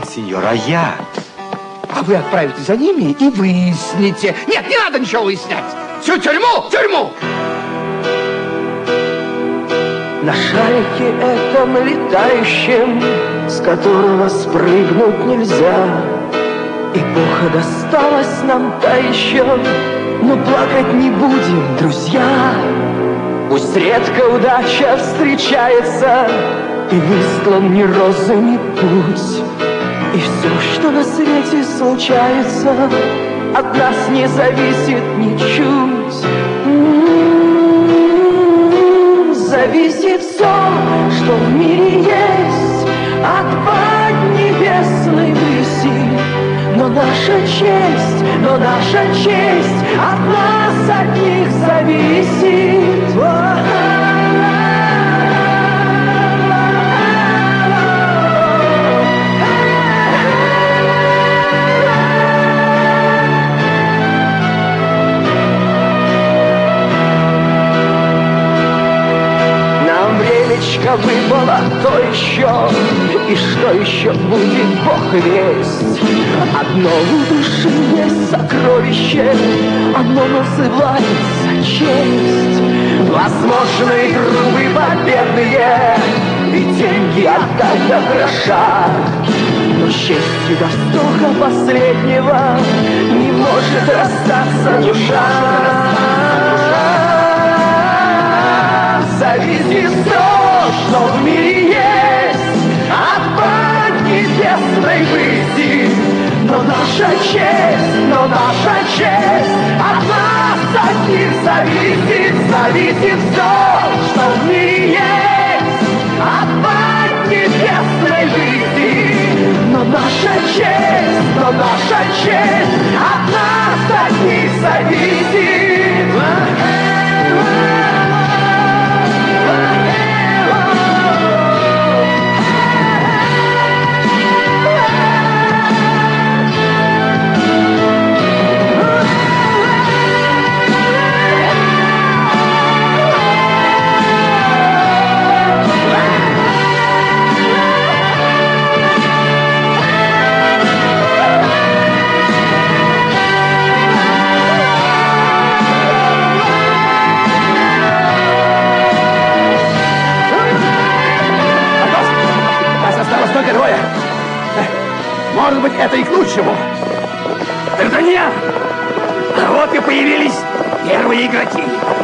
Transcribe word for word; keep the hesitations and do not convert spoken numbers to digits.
сеньор, а я? А вы отправитесь за ними и выясните. Нет, не надо ничего выяснять. Всю тюрьму, тюрьму! На шарике этом летающем, с которого спрыгнуть нельзя, эпоха досталась нам та еще, но плакать не будем, друзья. Пусть редко удача встречается, и выстлан не розами путь, и все, что на свете случается, от нас не зависит ничуть. Зависит все, что в мире есть, от поднебесной выси. Но наша честь, но наша честь от нас одних зависит. Выпало то еще, и что еще будет, Бог весть. Одно в душе есть сокровище, оно называется честь. Возможно, и трубы победные, и деньги отдать до гроша, но с честью до вздоха последнего не может расстаться душа. Зависит все, что в мире есть, от поднебесной выси. Но наша честь, но наша честь от нас одних зависит. Зависит все, что в мире есть, от поднебесной выси. Но наша честь, но наша честь от нас одних зависит. Может быть, это и к лучшему. Д'Артаньян! Вот и появились первые игроки.